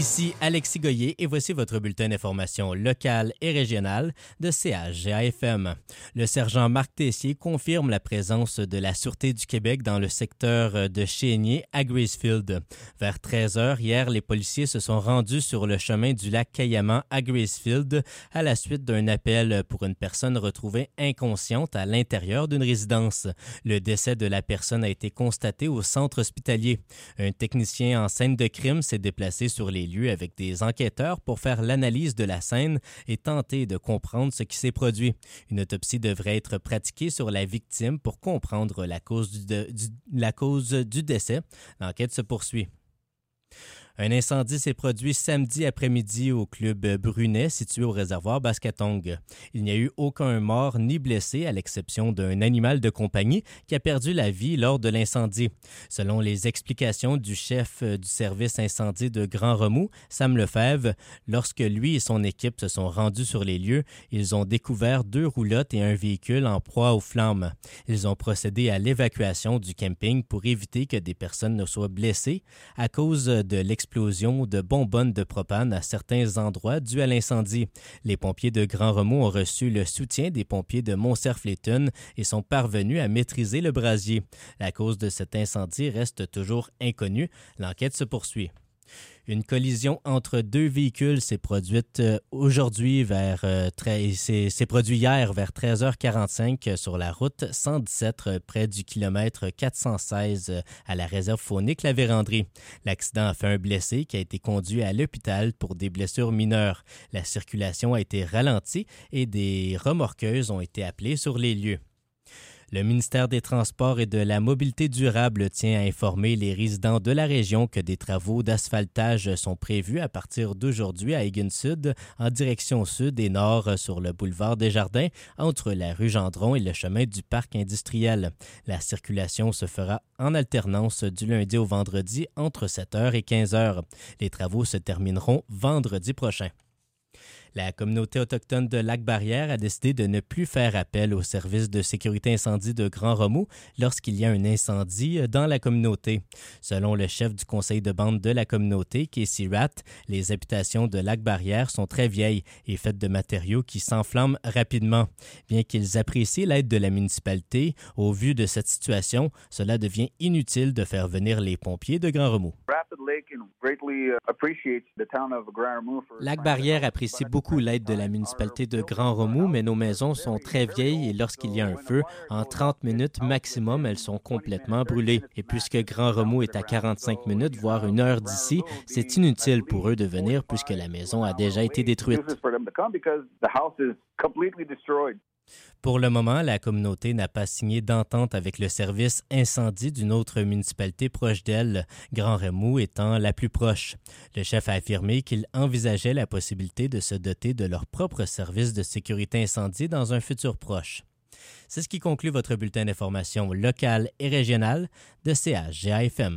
Ici Alexis Goyer et voici votre bulletin d'information locale et régionale de CHGA-FM. Le sergent Marc Tessier confirme la présence de la Sûreté du Québec dans le secteur de Chénier à Gracefield. Vers 13 heures hier, les policiers se sont rendus sur le chemin du lac Cayamant à Gracefield à la suite d'un appel pour une personne retrouvée inconsciente à l'intérieur d'une résidence. Le décès de la personne a été constaté au centre hospitalier. Un technicien en scène de crime s'est déplacé sur les lieux avec des enquêteurs pour faire l'analyse de la scène et tenter de comprendre ce qui s'est produit. Une autopsie devrait être pratiquée sur la victime pour comprendre la cause du décès. L'enquête se poursuit. Un incendie s'est produit samedi après-midi au club Brunet, situé au réservoir Bascatong. Il n'y a eu aucun mort ni blessé, à l'exception d'un animal de compagnie qui a perdu la vie lors de l'incendie. Selon les explications du chef du service incendie de Grand Remous, Sam Lefebvre, lorsque lui et son équipe se sont rendus sur les lieux, ils ont découvert 2 roulottes et un véhicule en proie aux flammes. Ils ont procédé à l'évacuation du camping pour éviter que des personnes ne soient blessées à cause de l'explosion de bonbonnes de propane à certains endroits dû à l'incendie. Les pompiers de Grand Remous ont reçu le soutien des pompiers de Montcerf-Léton et sont parvenus à maîtriser le brasier. La cause de cet incendie reste toujours inconnue. L'enquête se poursuit. Une collision entre 2 véhicules s'est produite s'est produit hier vers 13h45 sur la route 117 près du kilomètre 416 à la réserve faunique La Vérandrie. L'accident a fait un blessé qui a été conduit à l'hôpital pour des blessures mineures. La circulation a été ralentie et des remorqueuses ont été appelées sur les lieux. Le ministère des Transports et de la Mobilité durable tient à informer les résidents de la région que des travaux d'asphaltage sont prévus à partir d'aujourd'hui à Egan Sud, en direction sud et nord sur le boulevard des Jardins, entre la rue Gendron et le chemin du parc industriel. La circulation se fera en alternance du lundi au vendredi entre 7h et 15h. Les travaux se termineront vendredi prochain. La communauté autochtone de Lac-Barrière a décidé de ne plus faire appel au service de sécurité incendie de Grand Remous lorsqu'il y a un incendie dans la communauté. Selon le chef du conseil de bande de la communauté, Casey Ratt, les habitations de Lac-Barrière sont très vieilles et faites de matériaux qui s'enflamment rapidement. Bien qu'ils apprécient l'aide de la municipalité, au vu de cette situation, cela devient inutile de faire venir les pompiers de Grand Remous. Lac-Barrière apprécie beaucoup l'aide de la municipalité de Grand Remous, mais nos maisons sont très vieilles et lorsqu'il y a un feu, en 30 minutes maximum, elles sont complètement brûlées. Et puisque Grand Remous est à 45 minutes, voire 1 heure d'ici, c'est inutile pour eux de venir puisque la maison a déjà été détruite. Pour le moment, la communauté n'a pas signé d'entente avec le service incendie d'une autre municipalité proche d'elle, Grand Remous étant la plus proche. Le chef a affirmé qu'il envisageait la possibilité de se doter de leur propre service de sécurité incendie dans un futur proche. C'est ce qui conclut votre bulletin d'information locale et régionale de CHGA-FM.